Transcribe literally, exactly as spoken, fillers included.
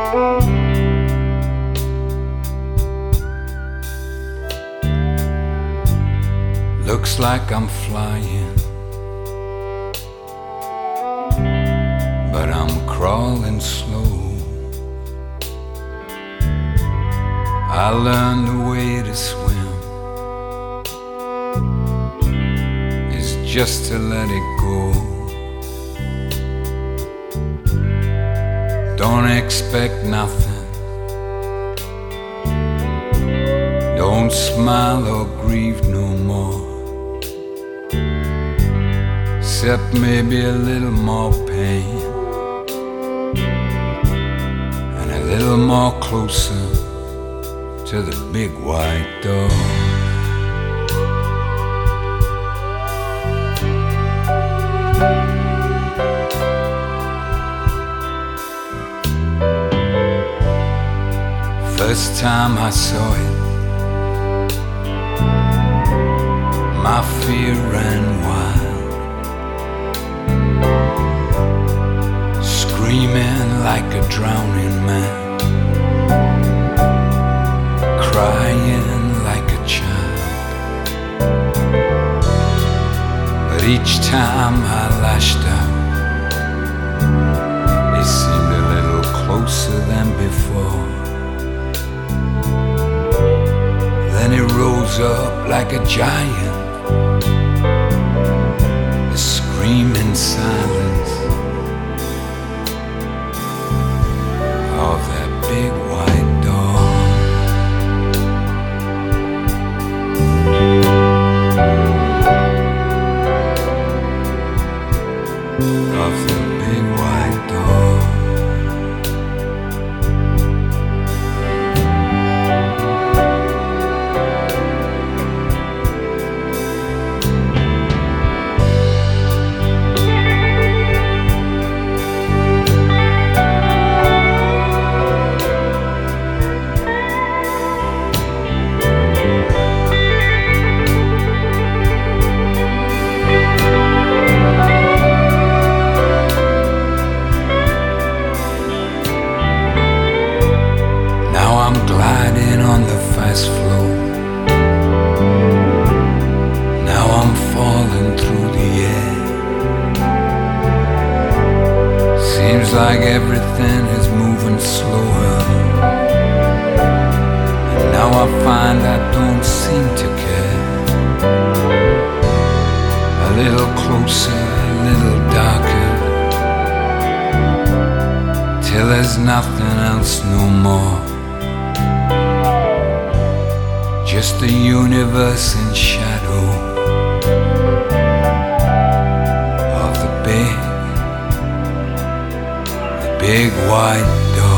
Looks like I'm flying, but I'm crawling slow. I learned the way to swim is just to let it go. Don't expect nothing, don't smile or grieve no more, except maybe a little more pain and a little more closer to the big white door. First time I saw it, my fear ran wild, screaming like a drowning man, crying like a child. But each time I lashed out, it seemed a little closer than before. Then it rose up like a giant, a screaming silence of that big white door. Of the big white door. On the fast flow, now I'm falling through the air. Seems like everything is moving slower, and now I find I don't seem to care. A little closer, a little darker, till there's nothing else no more. Just the universe in shadow of the big, the big white door.